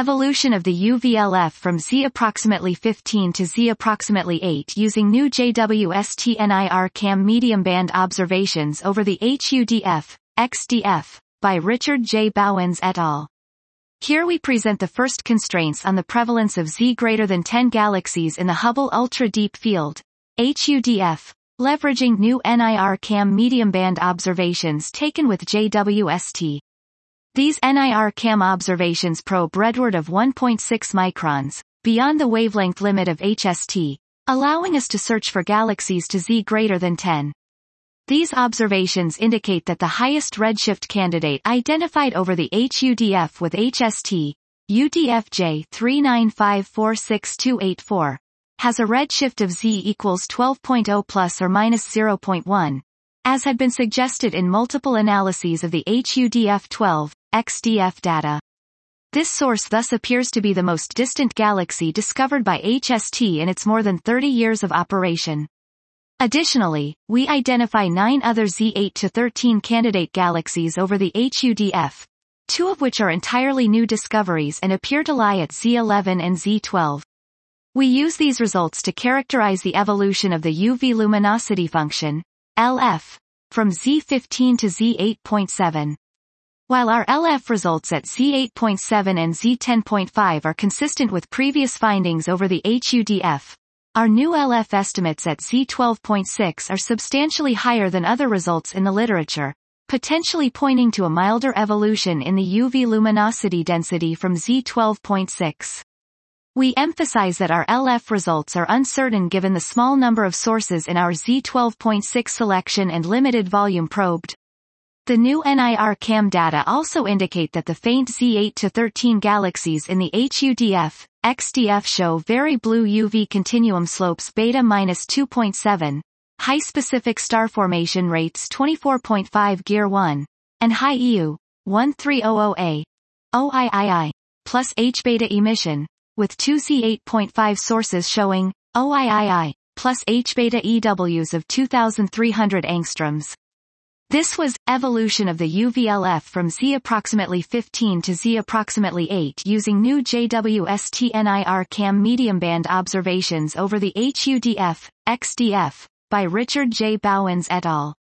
Evolution of the UVLF from Z approximately 15 to Z approximately 8 using new JWST-NIRCam medium band observations over the HUDF, XDF, by Richard J. Bowens et al. Here we present the first constraints on the prevalence of Z greater than 10 galaxies in the Hubble Ultra Deep Field, HUDF, leveraging new NIRCam medium band observations taken with JWST. These NIRCam observations probe redward of 1.6 microns, beyond the wavelength limit of HST, allowing us to search for galaxies to Z greater than 10. These observations indicate that the highest redshift candidate identified over the HUDF with HST, UDFJ 395468284, has a redshift of Z equals 12.0 plus or minus 0.1, as had been suggested in multiple analyses of the HUDF-12, XDF data. This source thus appears to be the most distant galaxy discovered by HST in its more than 30 years of operation. Additionally, we identify 9 other Z8 to 13 candidate galaxies over the HUDF, 2 of which are entirely new discoveries and appear to lie at Z11 and Z12. We use these results to characterize the evolution of the UV luminosity function, LF, from Z15 to Z8.7. While our LF results at Z8.7 and Z10.5 are consistent with previous findings over the HUDF, our new LF estimates at Z12.6 are substantially higher than other results in the literature, potentially pointing to a milder evolution in the UV luminosity density from Z12.6. We emphasize that our LF results are uncertain given the small number of sources in our Z12.6 selection and limited volume probed. The new NIRCam data also indicate that the faint Z8 to 13 galaxies in the HUDF, XDF show very blue UV continuum slopes beta-2.7, high specific star formation rates 24.5 Gear 1, and high EU, 1300A, OIII, plus H-beta emission, with 2 Z8.5 sources showing OIII, plus H-beta EWs of 2,300 angstroms. This was evolution of the UVLF from Z approximately 15 to Z approximately 8 using new JWST-NIRCam medium band observations over the HUDF, XDF, by Richard J. Bowens et al.